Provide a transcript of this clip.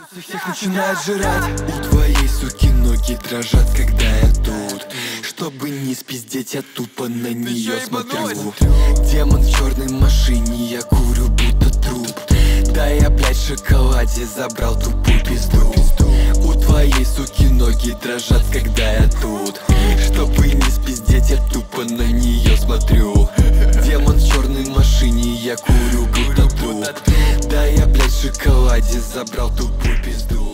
Всех начинает жрать. У твоей суки ноги дрожат, когда я тут. Чтобы не спиздеть, я тупо на нее смотрю. Демон в черной машине, я курю будто труп. Да я, блядь, в шоколаде забрал тупую пизду. У твоей суки ноги дрожат, когда я тут. Чтобы не спиздеть, я тупо на нее смотрю. Демон в черной машине, я курю будто труп. Да я, блядь, в шоколаде забрал тупую пизду.